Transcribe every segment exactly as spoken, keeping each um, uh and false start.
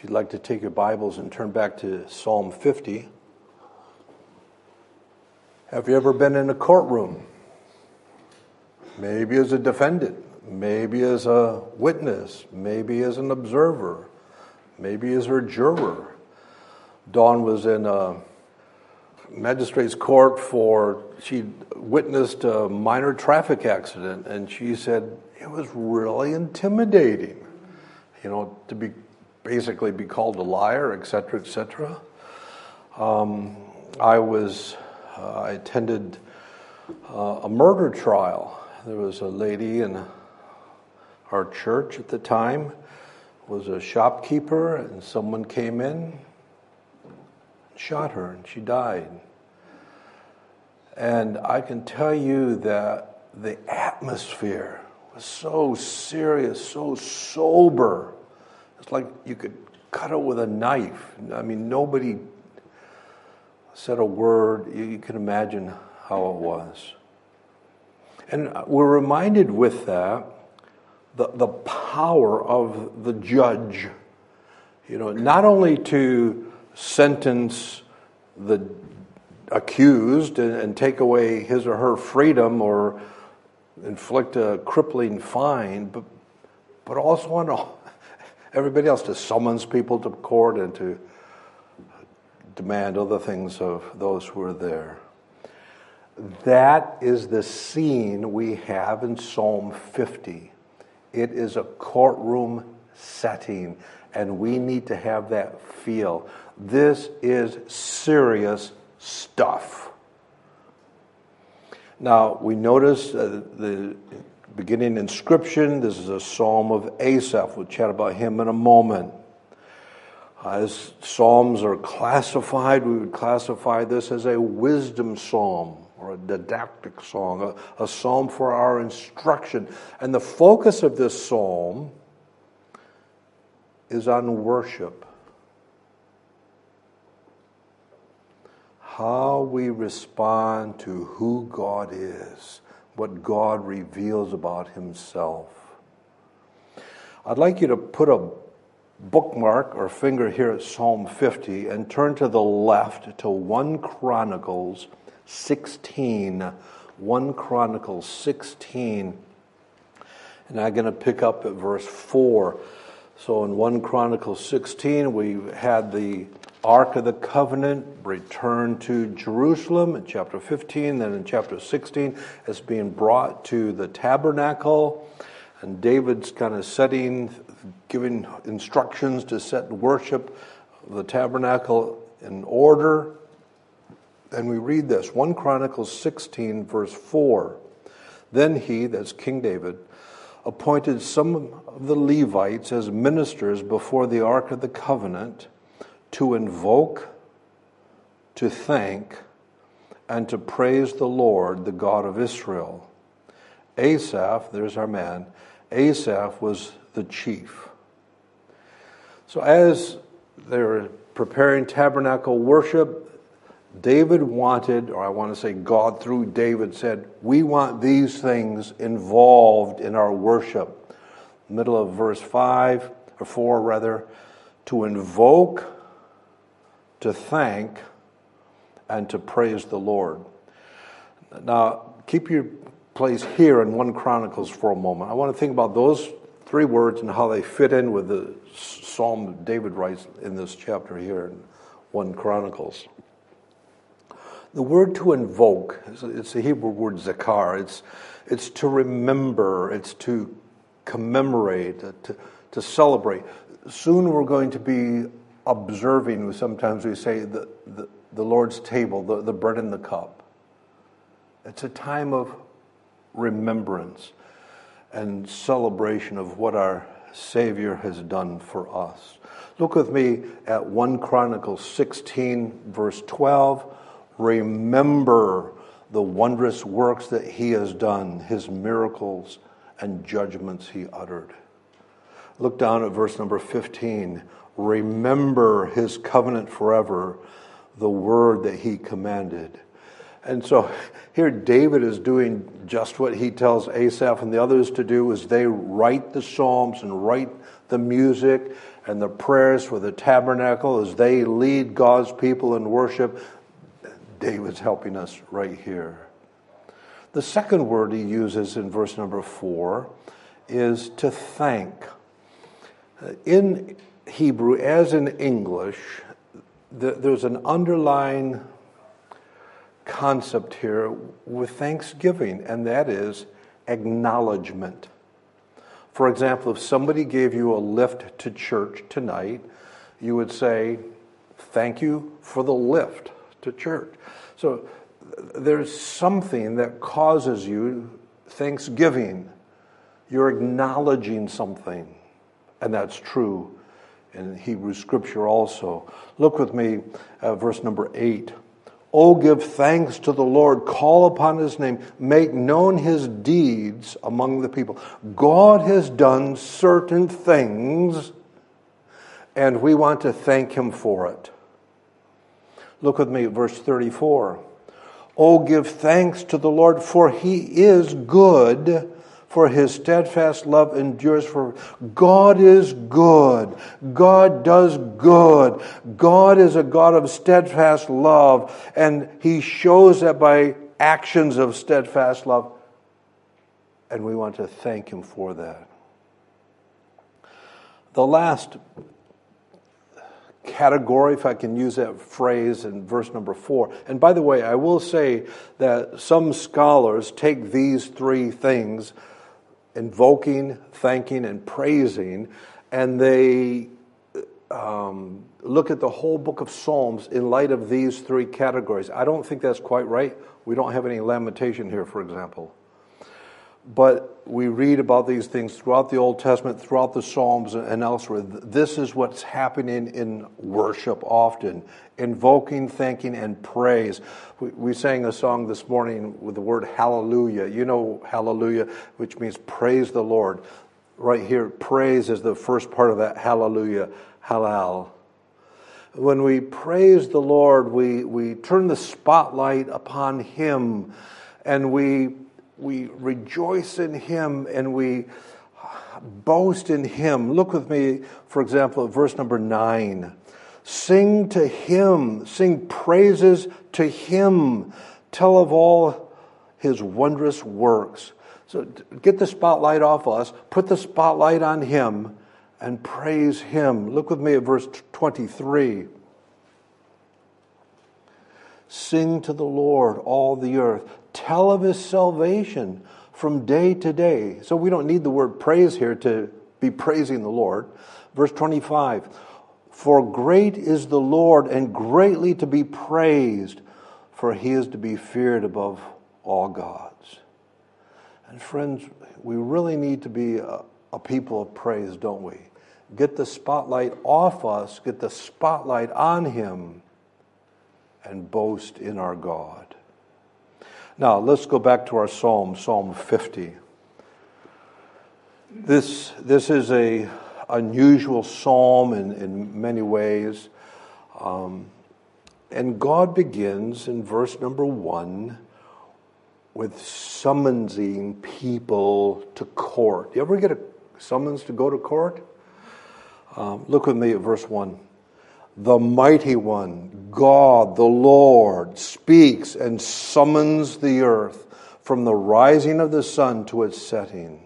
If you'd like to take your Bibles and turn back to Psalm fifty. Have you ever been in a courtroom? Maybe as a defendant, maybe as a witness, maybe as an observer, maybe as a juror. Dawn was in a magistrate's court for, she witnessed a minor traffic accident, and she said it was really intimidating, you know, to be basically be called a liar, et cetera, et cetera. Um, I was, uh, I attended uh, a murder trial. There was a lady in our church at the time, was a shopkeeper, and someone came in, shot her, and she died. And I can tell you that the atmosphere was so serious, so sober. It's like you could cut it with a knife. I mean, nobody said a word. You, you can imagine how it was. And we're reminded with that the, the power of the judge, you know, not only to sentence the accused and, and take away his or her freedom or inflict a crippling fine, but but also on everybody else to summons people to court and to demand other things of those who are there. That is the scene we have in Psalm fifty. It is a courtroom setting, and we need to have that feel. This is serious stuff. Now, we notice uh, the beginning inscription. This is a psalm of Asaph. We'll chat about him in a moment. As psalms are classified, we would classify this as a wisdom psalm or a didactic song, a, a psalm for our instruction. And the focus of this psalm is on worship. How we respond to who God is, what God reveals about himself. I'd like you to put a bookmark or finger here at Psalm fifty and turn to the left to First Chronicles sixteen. First Chronicles sixteen. And I'm going to pick up at verse four. So in First Chronicles sixteen, we had the Ark of the Covenant returned to Jerusalem in chapter fifteen. Then in chapter sixteen, it's being brought to the tabernacle. And David's kind of setting, giving instructions to set worship of the tabernacle in order. And we read this, First Chronicles sixteen, verse four. Then he, that's King David, appointed some of the Levites as ministers before the Ark of the Covenant to invoke, to thank, and to praise the Lord, the God of Israel. Asaph, there's our man, Asaph was the chief. So as they're preparing tabernacle worship, David wanted, or I want to say God through David said, we want these things involved in our worship. Middle of verse five, or four rather, to invoke, to thank, and to praise the Lord. Now, keep your place here in First Chronicles for a moment. I want to think about those three words and how they fit in with the psalm David writes in this chapter here in First Chronicles. The word to invoke, it's the Hebrew word zakar. It's, it's to remember, it's to commemorate, to, to celebrate. Soon we're going to be observing, sometimes we say, the, the, the Lord's table, the, the bread and the cup. It's a time of remembrance and celebration of what our Savior has done for us. Look with me at First Chronicles sixteen, verse twelve. Remember the wondrous works that he has done, his miracles and judgments he uttered. Look down at verse number fifteen. Remember his covenant forever, the word that he commanded. And so here David is doing just what he tells Asaph and the others to do, is they write the psalms and write the music and the prayers for the tabernacle as they lead God's people in worship. David's helping us right here. The second word he uses in verse number four is to thank. In Hebrew, as in English, there's an underlying concept here with thanksgiving, and that is acknowledgement. For example, if somebody gave you a lift to church tonight, you would say, thank you for the lift to church. So there's something that causes you thanksgiving. You're acknowledging something, and that's true in Hebrew Scripture also. Look with me at verse number eight. Oh, give thanks to the Lord, call upon his name, make known his deeds among the people. God has done certain things, and we want to thank him for it. Look with me at verse thirty-four. Oh, give thanks to the Lord, for he is good, for his steadfast love endures forever. God is good. God does good. God is a God of steadfast love, and he shows that by actions of steadfast love, and we want to thank him for that. The last category, if I can use that phrase, in verse number four. And by the way, I will say that some scholars take these three things, invoking, thanking, and praising, and they um, look at the whole book of Psalms in light of these three categories. I don't think that's quite right. We don't have any lamentation here, for example. But we read about these things throughout the Old Testament, throughout the Psalms and elsewhere. This is what's happening in worship often. Invoking, thanking, and praise. We, we sang a song this morning with the word hallelujah. You know hallelujah, which means praise the Lord. Right here, praise is the first part of that hallelujah, halal. When we praise the Lord, we, we turn the spotlight upon him, and we We rejoice in him, and we boast in him. Look with me, for example, at verse number nine. Sing to him, sing praises to him. Tell of all his wondrous works. So get the spotlight off us, put the spotlight on him, and praise him. Look with me at verse twenty-three. Sing to the Lord, all the earth. Tell of his salvation from day to day. So we don't need the word praise here to be praising the Lord. Verse twenty-five. For great is the Lord, and greatly to be praised, for he is to be feared above all gods. And friends, we really need to be a, a people of praise, don't we? Get the spotlight off us, get the spotlight on him, and boast in our God. Now, let's go back to our psalm, Psalm fifty. This, this is a unusual psalm in, in many ways. Um, and God begins in verse number one with summoning people to court. You ever get a summons to go to court? Um, look with me at verse one. The mighty one, God, the Lord, speaks and summons the earth from the rising of the sun to its setting.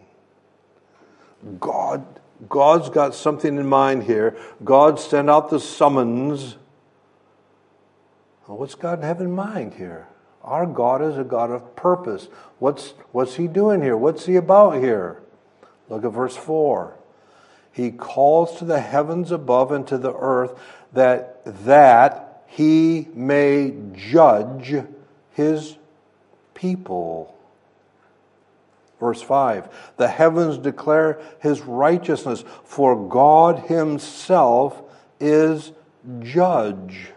God, God's got something in mind here. God sent out the summons. Well, what's God have in mind here? Our God is a God of purpose. What's, what's he doing here? What's he about here? Look at verse four. He calls to the heavens above and to the earth that that he may judge his people. Verse five, the heavens declare his righteousness, for God himself is judge.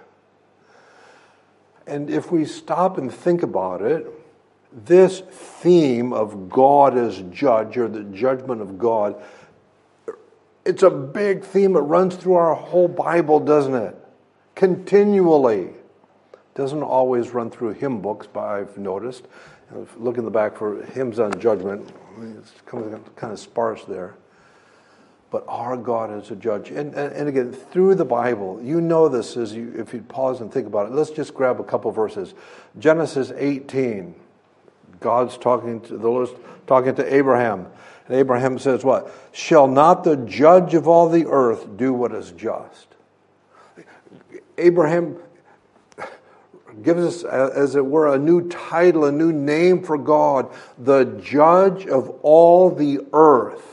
And if we stop and think about it, this theme of God as judge, or the judgment of God, it's a big theme. It runs through our whole Bible, doesn't it? Continually. Doesn't always run through hymn books, but I've noticed. Look in the back for hymns on judgment. It's kind of sparse there. but our God is a judge. And, and, and again, through the Bible, you know this as you, if you pause and think about it. Let's just grab a couple verses. Genesis eighteen. God's talking to the Lord's talking to Abraham. And Abraham says what? Shall not the judge of all the earth do what is just? Abraham gives us, as it were, a new title, a new name for God, the judge of all the earth.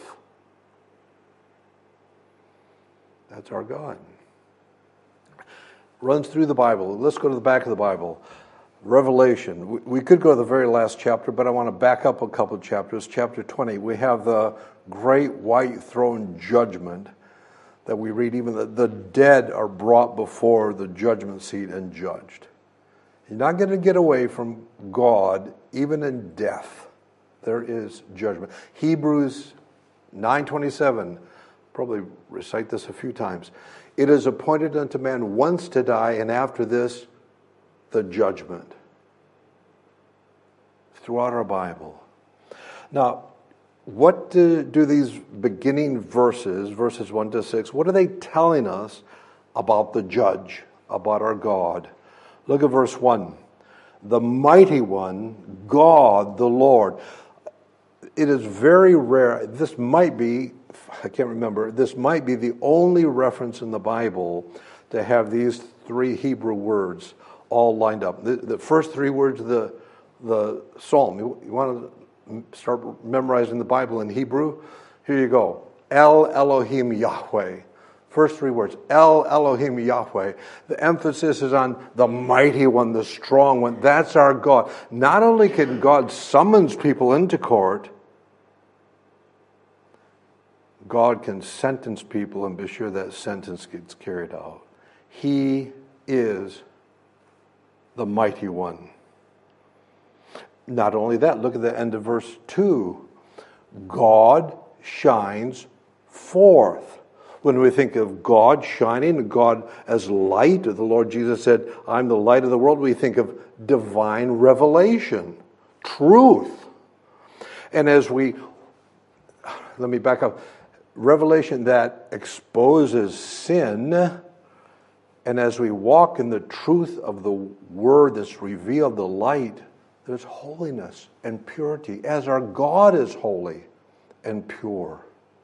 That's our God. Runs through the Bible. Let's go to the back of the Bible. Revelation. We could go to the very last chapter, but I want to back up a couple of chapters. Chapter twenty, we have the great white throne judgment that we read. Even the, the dead are brought before the judgment seat and judged. You're not going to get away from God, even in death. There is judgment. Hebrews nine twenty-seven, probably recite this a few times. It is appointed unto man once to die, and after this, the judgment. Throughout our Bible. Now, what do, do these beginning verses, verses one to six, what are they telling us about the judge, about our God? Look at verse one. The mighty one, God the Lord. It is very rare. This might be, I can't remember, this might be the only reference in the Bible to have these three Hebrew words all lined up. The, the first three words of the, the psalm. You, you want to start memorizing the Bible in Hebrew? Here you go. El Elohim Yahweh. First three words. El Elohim Yahweh. The emphasis is on the mighty one, the strong one. That's our God. Not only can God summons people into court, God can sentence people and be sure that sentence gets carried out. He is the mighty one. Not only that, look at the end of verse two. God shines forth. When we think of God shining, God as light, the Lord Jesus said, I'm the light of the world, we think of divine revelation, truth. And as we, let me back up, revelation that exposes sin. And as we walk in the truth of the word that's revealed, the light, there's holiness and purity, as our God is holy and pure.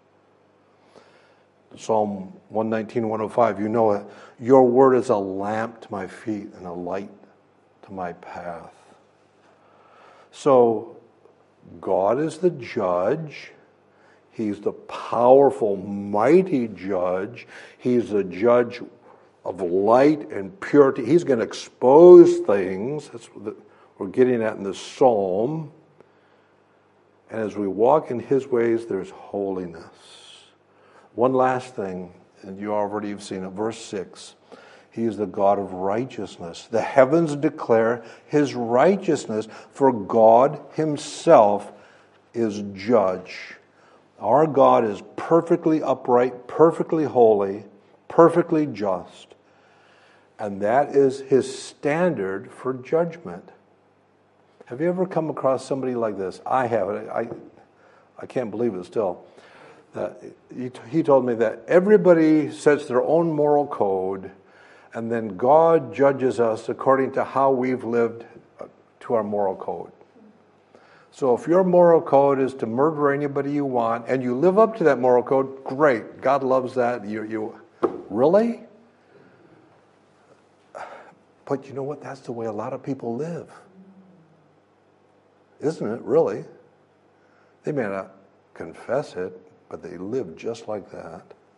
Psalm one nineteen, one oh five, you know it. Your word is a lamp to my feet and a light to my path. So, God is the judge. He's the powerful, mighty judge. He's the judge of light and purity. He's going to expose things. That's what we're getting at in the psalm. And as we walk in his ways, there's holiness. One last thing, and you already have seen it, verse six. He is the God of righteousness. The heavens declare his righteousness, for God himself is judge. Our God is perfectly upright, perfectly holy, perfectly just. And that is his standard for judgment. Have you ever come across somebody like this? I have. I, I can't believe it still. Uh, he, he told me that everybody sets their own moral code, and then God judges us according to how we've lived to our moral code. So if your moral code is to murder anybody you want, and you live up to that moral code, great. God loves that. You, you really? But you know what? That's the way a lot of people live. Isn't it, really? They may not confess it, but they live just like that.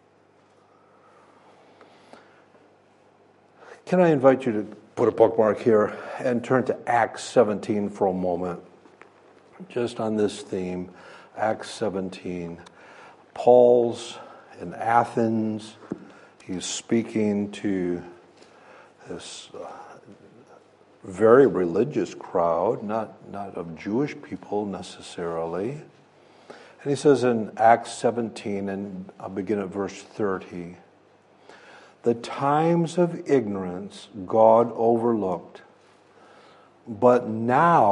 Can I invite you to put a bookmark here and turn to Acts seventeen for a moment? Just on this theme, Acts seventeen. Paul's in Athens. He's speaking to this uh, very religious crowd, not, not of Jewish people necessarily. And he says in Acts seventeen, and I'll begin at verse thirty, the times of ignorance God overlooked, but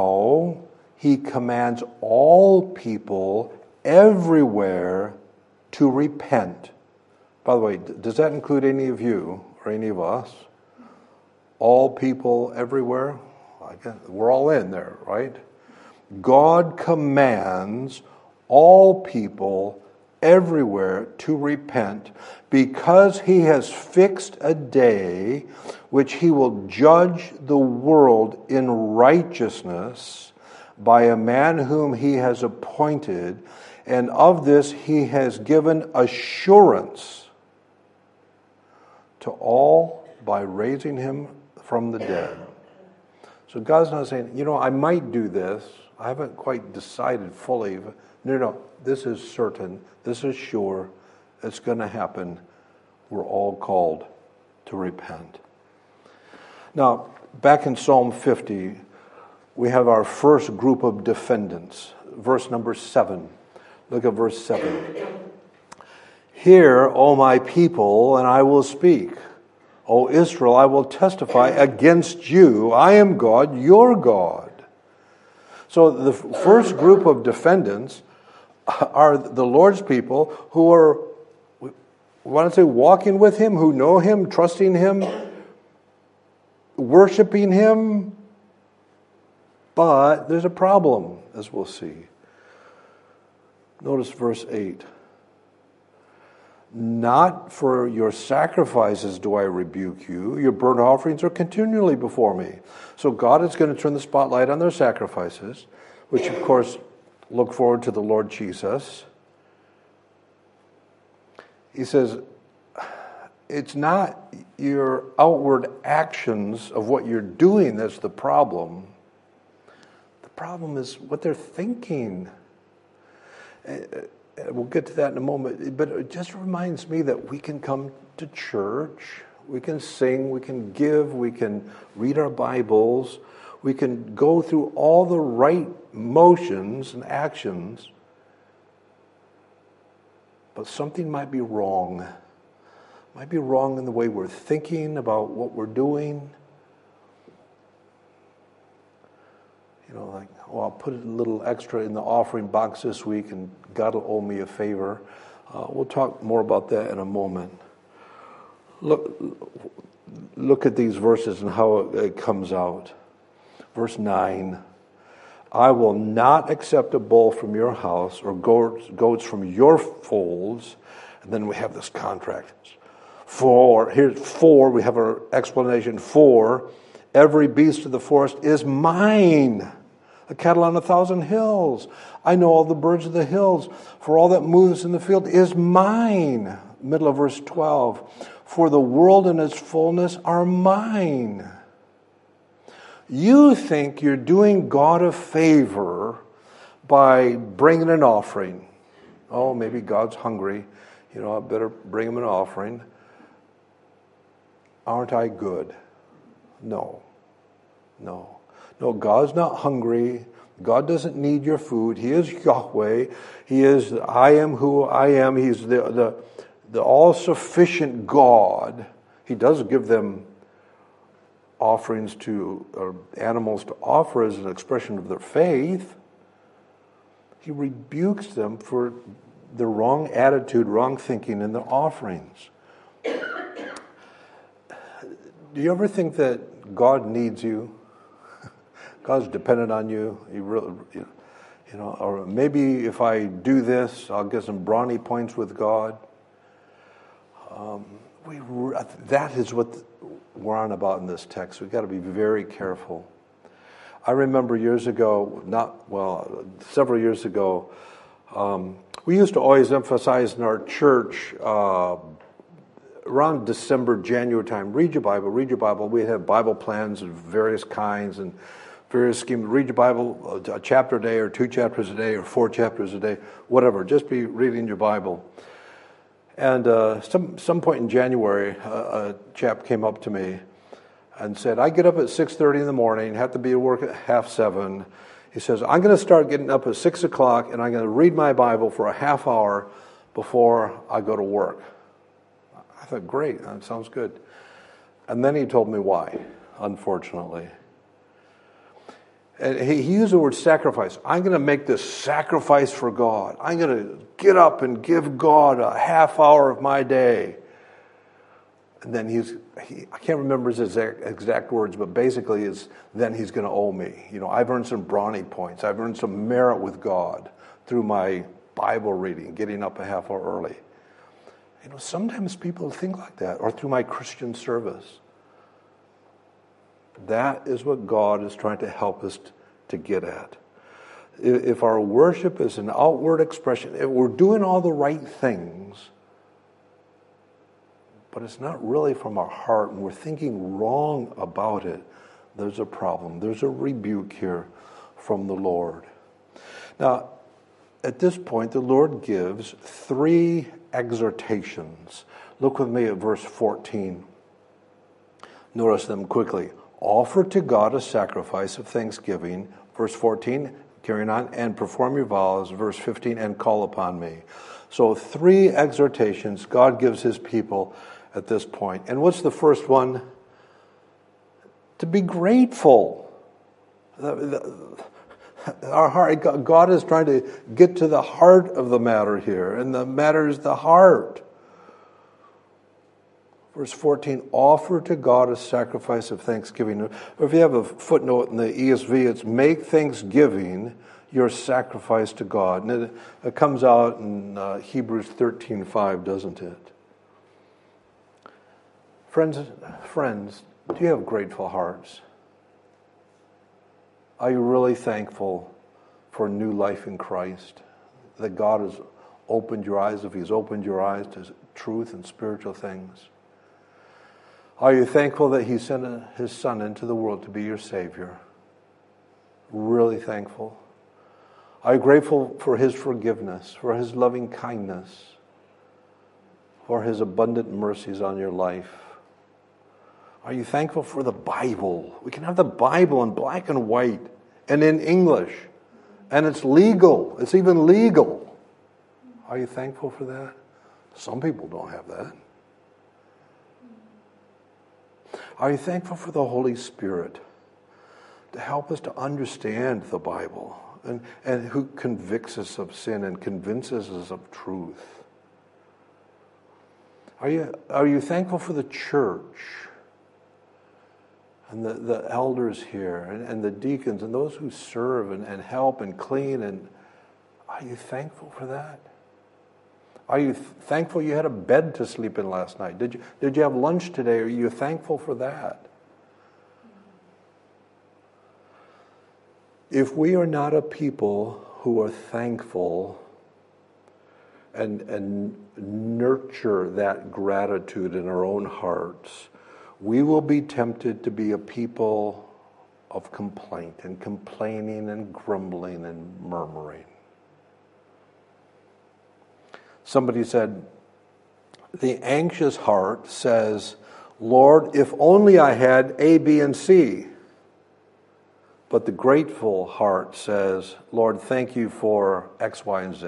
now he commands all people everywhere to repent. By the way, does that include any of you or any of us? All people everywhere? I guess we're all in there, right? God commands all people everywhere to repent because he has fixed a day which he will judge the world in righteousness by a man whom he has appointed, and of this he has given assurance to all by raising him from the dead. So God's not saying, you know, I might do this. I haven't quite decided fully. No, no, this is certain. This is sure. It's going to happen. We're all called to repent. Now, back in Psalm fifty, we have our first group of defendants. Verse number seven. Look at verse seven. Hear, O my people, and I will speak. O Israel, I will testify against you. I am God, your God. So the first group of defendants are the Lord's people who are, we want to say, walking with him, who know him, trusting him, worshiping him. But there's a problem, as we'll see. Notice verse eight. Not for your sacrifices do I rebuke you. Your burnt offerings are continually before me. So God is going to turn the spotlight on their sacrifices, which of course look forward to the Lord Jesus. He says, it's not your outward actions of what you're doing that's the problem. The problem is what they're thinking. We'll get to that in a moment, but it just reminds me that we can come to church, we can sing, we can give, we can read our Bibles, we can go through all the right motions and actions, but something might be wrong. Might be wrong in the way we're thinking about what we're doing. You know, like, well, I'll put a little extra in the offering box this week and God will owe me a favor. Uh, we'll talk more about that in a moment. Look, look at these verses and how it, it comes out. Verse nine, I will not accept a bull from your house or goats, goats from your folds. And then we have this contract. For, here's for, we have our explanation. For, every beast of the forest is mine. The cattle on a thousand hills. I know all the birds of the hills. For all that moves in the field is mine. Middle of verse twelve. For the world and its fullness are mine. You think you're doing God a favor by bringing an offering. Oh, maybe God's hungry. You know, I better bring him an offering. Aren't I good? No. No. No, God's not hungry. God doesn't need your food. He is Yahweh. He is, I am who I am. He's the, the, the all-sufficient God. He does give them offerings to, or animals to offer as an expression of their faith. He rebukes them for the wrong attitude, wrong thinking in their offerings. Do you ever think that God needs you? God's dependent on you. He really, you know, or maybe if I do this, I'll get some brownie points with God. Um, we that is what we're on about in this text. We've got to be very careful. I remember years ago, not well, several years ago, um, we used to always emphasize in our church uh, around December, January time, read your Bible, read your Bible. We'd have Bible plans of various kinds and various schemes. Read your Bible a chapter a day or two chapters a day or four chapters a day, whatever. Just be reading your Bible. And uh, some some point in January, uh, a chap came up to me and said, I get up at six thirty in the morning, have to be at work at half seven. He says, I'm going to start getting up at six o'clock and I'm going to read my Bible for a half hour before I go to work. I thought, great, that sounds good. And then he told me why, unfortunately. And he, he used the word sacrifice. I'm going to make this sacrifice for God. I'm going to get up and give God a half hour of my day. And then he's, he, I can't remember his exact, exact words, but basically is then he's going to owe me. You know, I've earned some brownie points. I've earned some merit with God through my Bible reading, getting up a half hour early. You know, sometimes people think like that, or through my Christian service. That is what God is trying to help us t- to get at. If our worship is an outward expression, if we're doing all the right things, but it's not really from our heart, and we're thinking wrong about it, there's a problem. There's a rebuke here from the Lord. Now, at this point, the Lord gives three exhortations. Look with me at verse fourteen. Notice them quickly. Offer to God a sacrifice of thanksgiving. Verse fourteen, carrying on, and perform your vows. Verse fifteen, and call upon me. So three exhortations God gives his people at this point. And what's the first one? To be grateful. Our heart, God is trying to get to the heart of the matter here, and the matter is the heart. Verse fourteen, offer to God a sacrifice of thanksgiving. Or if you have a footnote in the E S V, it's make thanksgiving your sacrifice to God. And it, it comes out in uh, Hebrews thirteen five, doesn't it? Friends, friends, do you have grateful hearts? Are you really thankful for new life in Christ? That God has opened your eyes, if he's opened your eyes to truth and spiritual things? Are you thankful that he sent his Son into the world to be your Savior? Really thankful? Are you grateful for his forgiveness, for his loving kindness, for his abundant mercies on your life? Are you thankful for the Bible? We can have the Bible in black and white and in English, and it's legal. It's even legal. Are you thankful for that? Some people don't have that. Are you thankful for the Holy Spirit to help us to understand the Bible and, and who convicts us of sin and convinces us of truth? Are you, are you thankful for the church and the, the elders here and, and the deacons and those who serve and, and help and clean? And are you thankful for that? Are you th- thankful you had a bed to sleep in last night? Did you, did you have lunch today? Are you thankful for that? If we are not a people who are thankful and, and nurture that gratitude in our own hearts, we will be tempted to be a people of complaint and complaining and grumbling and murmuring. Somebody said, the anxious heart says, Lord, if only I had A, B, and C. But the grateful heart says, Lord, thank you for X, Y, and Z.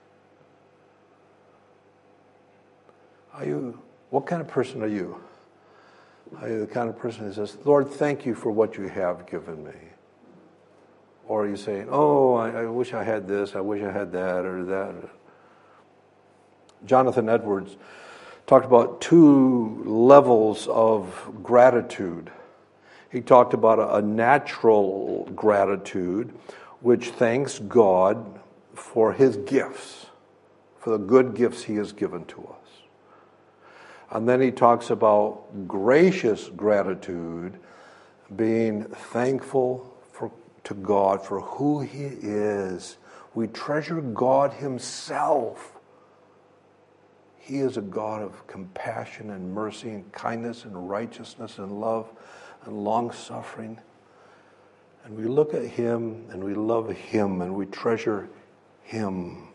Are you, what kind of person are you? Are you the kind of person who says, Lord, thank you for what you have given me? Or are you saying, oh, I, I wish I had this, I wish I had that, or that. Jonathan Edwards talked about two levels of gratitude. He talked about a, a natural gratitude, which thanks God for his gifts, for the good gifts he has given to us. And then he talks about gracious gratitude, being thankful for, to God for who he is. We treasure God himself. He is a God of compassion and mercy and kindness and righteousness and love and long-suffering. And we look at him and we love him and we treasure him.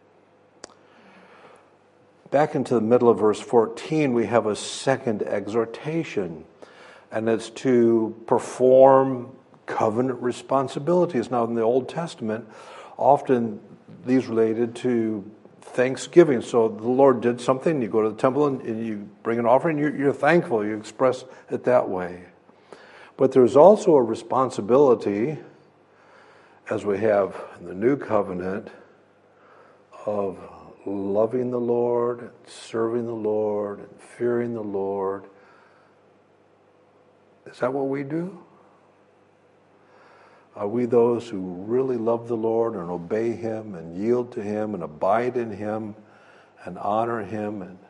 Back into the middle of verse fourteen, we have a second exhortation, and it's to perform covenant responsibilities. Now, in the Old Testament, often these related to Thanksgiving. So the Lord did something, you go to the temple and, and you bring an offering, you're, you're thankful, you express it that way. But there's also a responsibility as we have in the new covenant of loving the Lord, serving the Lord, and fearing the Lord. Is that what we do? Are we those who really love the Lord and obey Him and yield to Him and abide in Him and honor Him and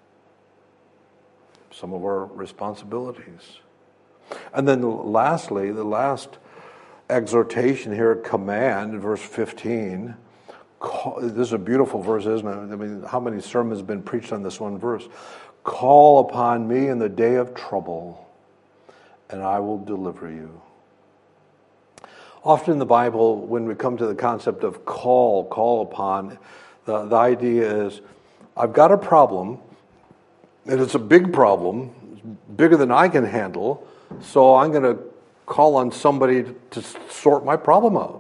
some of our responsibilities? And then lastly, the last exhortation here, command, verse fifteen. This is a beautiful verse, isn't it? I mean, how many sermons have been preached on this one verse? Call upon me in the day of trouble, and I will deliver you. Often in the Bible, when we come to the concept of call, call upon, the, the idea is, I've got a problem, and it's a big problem, it's bigger than I can handle, so I'm going to call on somebody to sort my problem out.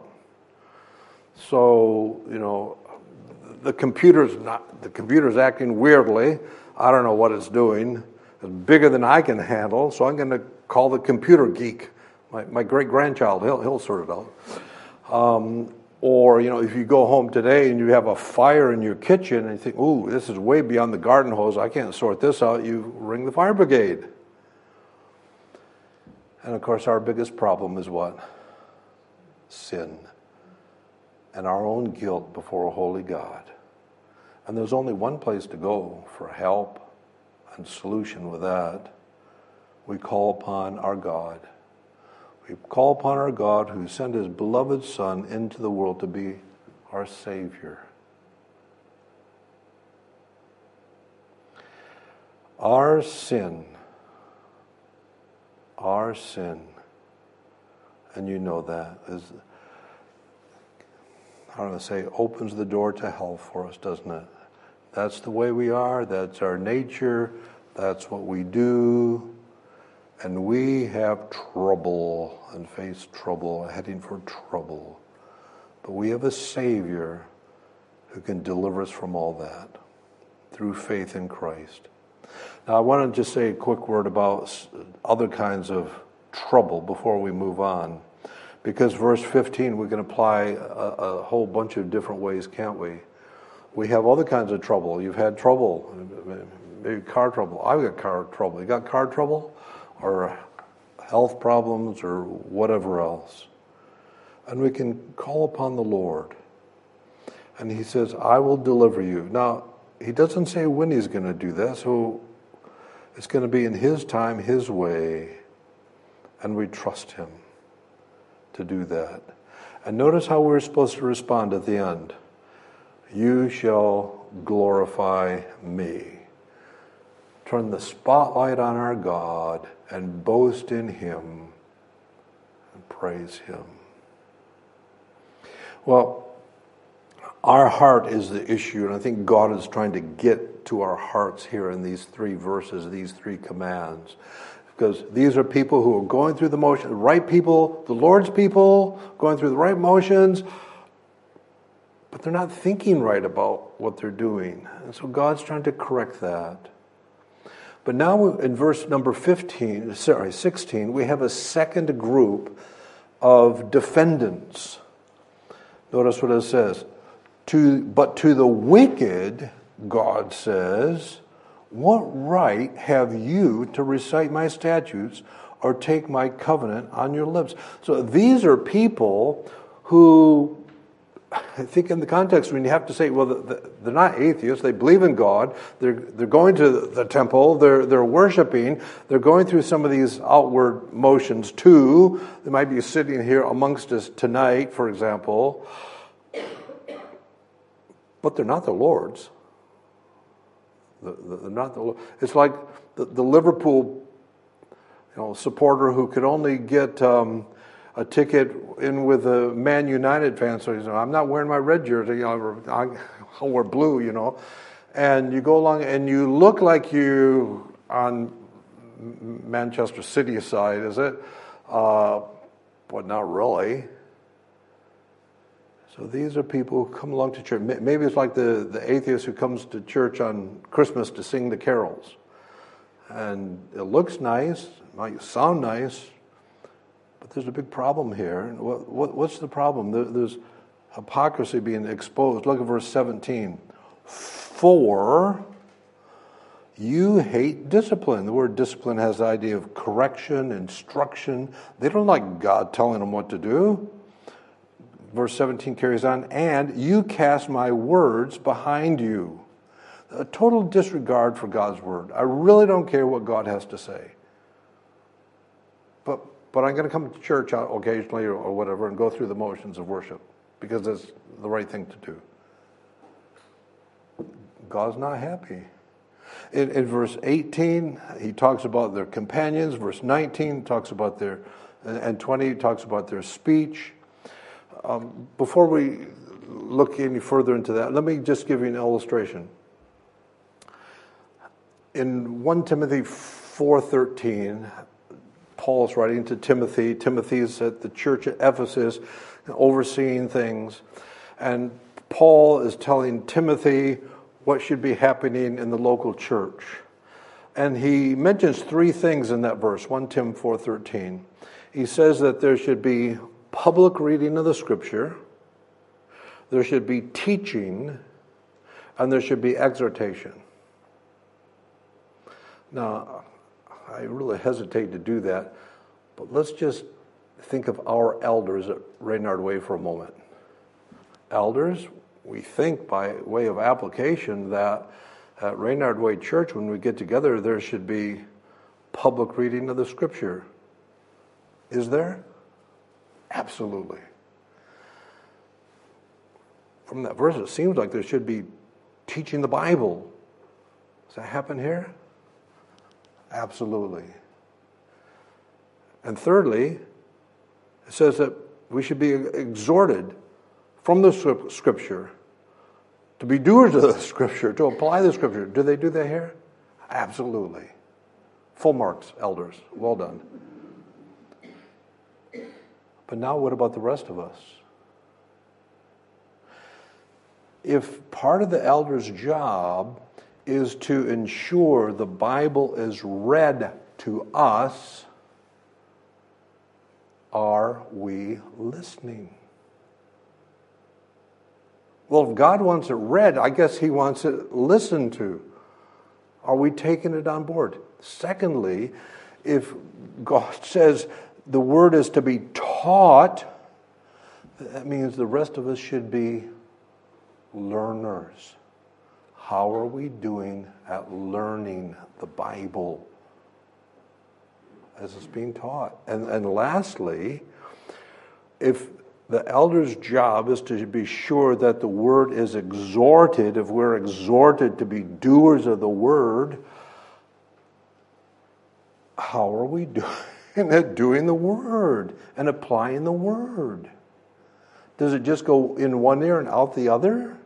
So, you know, the computer's not, the computer's acting weirdly. I don't know what it's doing. It's bigger than I can handle, so I'm going to call the computer geek. My, my great-grandchild, he'll, he'll sort it out. Um, or, you know, if you go home today and you have a fire in your kitchen and you think, ooh, this is way beyond the garden hose, I can't sort this out, you ring the fire brigade. And, of course, our biggest problem is what? Sin. And our own guilt before a holy God. And there's only one place to go for help and solution with that. We call upon our God. We call upon our God who sent His beloved Son into the world to be our Savior. Our sin, our sin, and you know that, is, I don't want to say, opens the door to hell for us, doesn't it? That's the way we are, that's our nature, that's what we do. And we have trouble and face trouble, heading for trouble. But we have a Savior who can deliver us from all that through faith in Christ. Now, I want to just say a quick word about other kinds of trouble before we move on. Because verse fifteen, we can apply a, a whole bunch of different ways, can't we? We have other kinds of trouble. You've had trouble, maybe car trouble. I've got car trouble. You got car trouble? Or health problems or whatever else. And we can call upon the Lord. And He says, I will deliver you. Now, He doesn't say when He's going to do that, so it's going to be in His time, His way. And we trust Him to do that. And notice how we're supposed to respond at the end. You shall glorify me. Turn the spotlight on our God and boast in Him and praise Him. Well, our heart is the issue, and I think God is trying to get to our hearts here in these three verses, these three commands. Because these are people who are going through the motions, the right people, the Lord's people, going through the right motions, but they're not thinking right about what they're doing. And so God's trying to correct that. But now in verse number fifteen, sorry, sixteen, we have a second group of defendants. Notice what it says. To, but to the wicked, God says, what right have you to recite my statutes or take my covenant on your lips? So these are people who, I think in the context when you have to say, well, they're not atheists, they believe in God, they're they're going to the temple, they're they're worshiping, they're going through some of these outward motions too. They might be sitting here amongst us tonight, for example, but they're not the Lord's. They're not the. It's like the, the Liverpool, you know, supporter who could only get Um, a ticket in with a Man United fan, so he's, I'm not wearing my red jersey, you know, I'll wear blue, you know. And you go along and you look like you on Manchester City side, is it? Uh, but not really. So these are people who come along to church. Maybe it's like the, the atheist who comes to church on Christmas to sing the carols. And it looks nice, it might sound nice, But there's a big problem here. What, what, what's the problem? There, there's hypocrisy being exposed. Look at verse seventeen. For you hate discipline. The word discipline has the idea of correction, instruction. They don't like God telling them what to do. Verse seventeen carries on, and you cast my words behind you. A total disregard for God's word. I really don't care what God has to say. But but I'm going to come to church occasionally or, or whatever and go through the motions of worship because that's the right thing to do. God's not happy. In, in verse eighteen, he talks about their companions. Verse nineteen talks about their, and twenty talks about their speech. Um, before we look any further into that, let me just give you an illustration. In First Timothy four thirteen, Paul is writing to Timothy. Timothy is at the church at Ephesus, overseeing things. And Paul is telling Timothy what should be happening in the local church. And he mentions three things in that verse, First Timothy four thirteen. He says that there should be public reading of the Scripture, there should be teaching, and there should be exhortation. Now, I really hesitate to do that, but let's just think of our elders at Reynard Way for a moment. Elders, we think by way of application that at Reynard Way Church, when we get together, there should be public reading of the Scripture. Is there? Absolutely. From that verse, it seems like there should be teaching the Bible. Does that happen here? Absolutely. And thirdly, it says that we should be exhorted from the Scripture to be doers of the Scripture, to apply the Scripture. Do they do that here? Absolutely. Full marks, elders. Well done. But now what about the rest of us? If part of the elder's job is to ensure the Bible is read to us, are we listening? Well, if God wants it read, I guess he wants it listened to. Are we taking it on board? Secondly, if God says the word is to be taught, that means the rest of us should be learners. How are we doing at learning the Bible as it's being taught? And, and lastly, if the elder's job is to be sure that the word is exhorted, if we're exhorted to be doers of the word, how are we doing at doing the word and applying the word? Does it just go in one ear and out the other?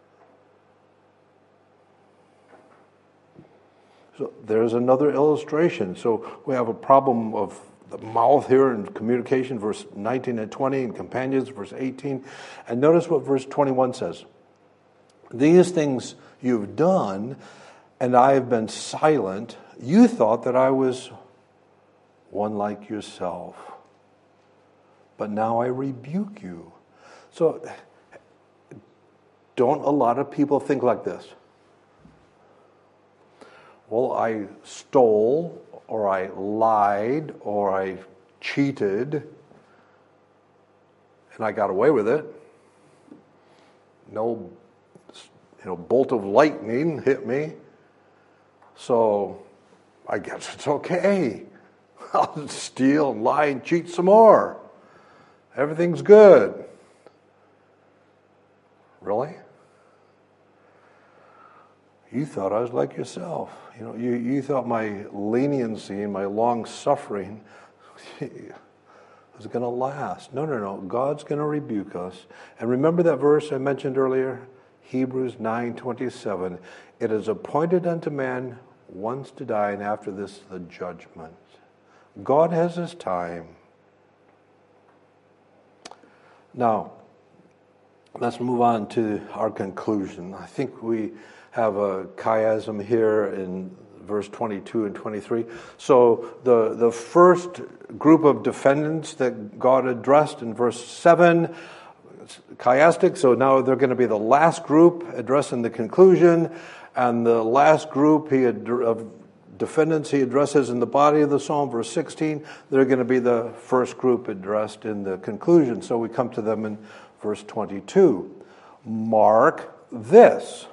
So there's another illustration. So we have a problem of the mouth here in communication, verse nineteen and twenty, and companions, verse eighteen. And notice what verse twenty-one says. These things you've done, and I have been silent. You thought that I was one like yourself, but now I rebuke you. So don't a lot of people think like this? Well, I stole, or I lied, or I cheated, and I got away with it. No, you know, bolt of lightning hit me, so I guess it's okay. I'll steal, and lie, and cheat some more. Everything's good. Really? You thought I was like yourself. You know, you, you thought my leniency and my long suffering was going to last. No, no, no. God's going to rebuke us. And remember that verse I mentioned earlier? Hebrews nine twenty-seven. It is appointed unto man once to die, and after this the judgment. God has his time. Now, let's move on to our conclusion. I think we have a chiasm here in verse twenty-two and twenty-three. So the, the first group of defendants that God addressed in verse seven, chiastic, so now they're going to be the last group addressed in the conclusion, and the last group he ad- of defendants he addresses in the body of the psalm, verse sixteen, they're going to be the first group addressed in the conclusion. So we come to them in verse twenty-two. Mark this.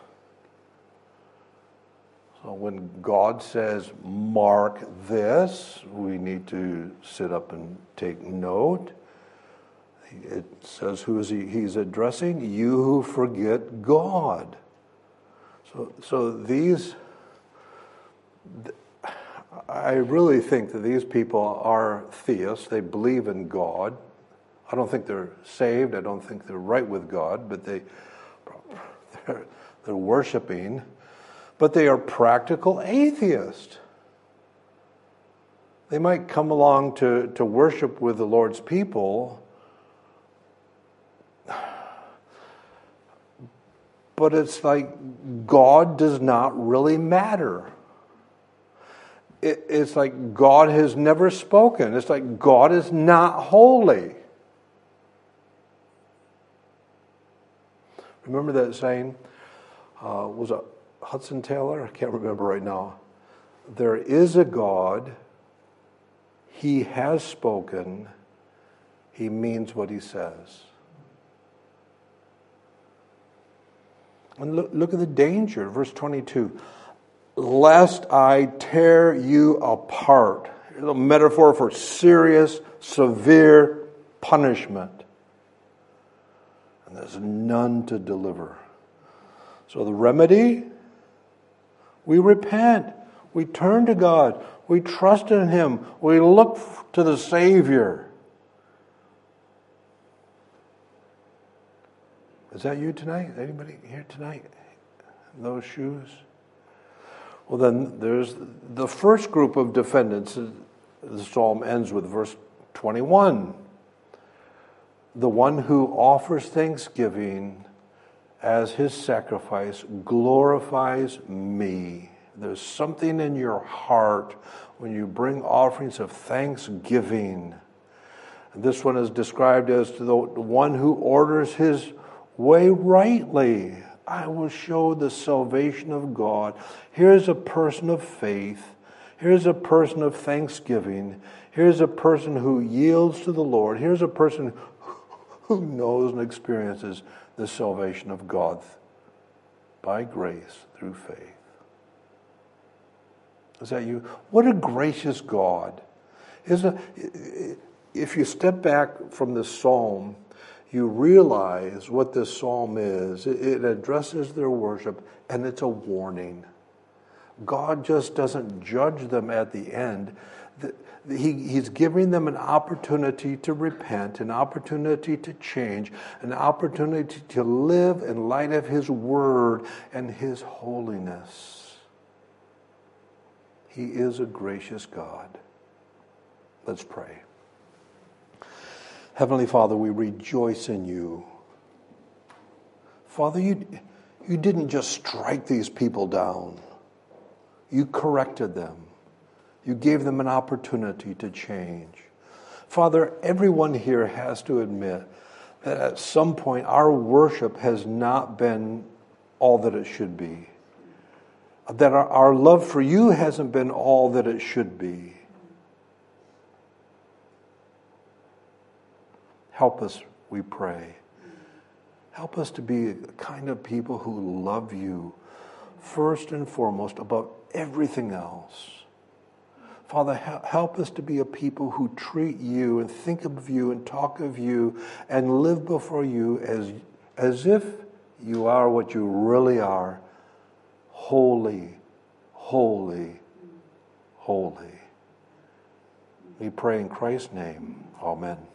So when God says, mark this, we need to sit up and take note. It says, who is he? He's addressing you who forget God. So, so these, I really think that these people are theists. They believe in God. I don't think they're saved. I don't think they're right with God, but they, they're, they're worshiping. But they are practical atheists. They might come along to, to worship with the Lord's people, but it's like God does not really matter. It, it's like God has never spoken. It's like God is not holy. Remember that saying? Uh, was it Hudson Taylor? I can't remember right now. There is a God. He has spoken. He means what he says. And look, look at the danger. Verse twenty-two. Lest I tear you apart. Here's a metaphor for serious, severe punishment. And there's none to deliver. So the remedy? We repent. We turn to God. We trust in Him. We look to the Savior. Is that you tonight? Anybody here tonight in those shoes? Well, then there's the first group of defendants. The psalm ends with verse twenty-one. The one who offers thanksgiving as his sacrifice glorifies me. There's something in your heart when you bring offerings of thanksgiving. This one is described as the one who orders his way rightly. I will show the salvation of God. Here's a person of faith. Here's a person of thanksgiving. Here's a person who yields to the Lord. Here's a person who knows and experiences the salvation of God by grace through faith. Is that you? What a gracious God. Isn't it, if you step back from this psalm, you realize what this psalm is. It addresses their worship, and it's a warning. God just doesn't judge them at the end. He, he's giving them an opportunity to repent, an opportunity to change, an opportunity to live in light of His Word and His holiness. He is a gracious God. Let's pray. Heavenly Father, we rejoice in you. Father, you, you didn't just strike these people down. You corrected them. You gave them an opportunity to change. Father, everyone here has to admit that at some point our worship has not been all that it should be. That our, our love for you hasn't been all that it should be. Help us, we pray. Help us to be the kind of people who love you first and foremost above everything else. Father, help us to be a people who treat you and think of you and talk of you and live before you as, as if you are what you really are. Holy, holy, holy. We pray in Christ's name. Amen.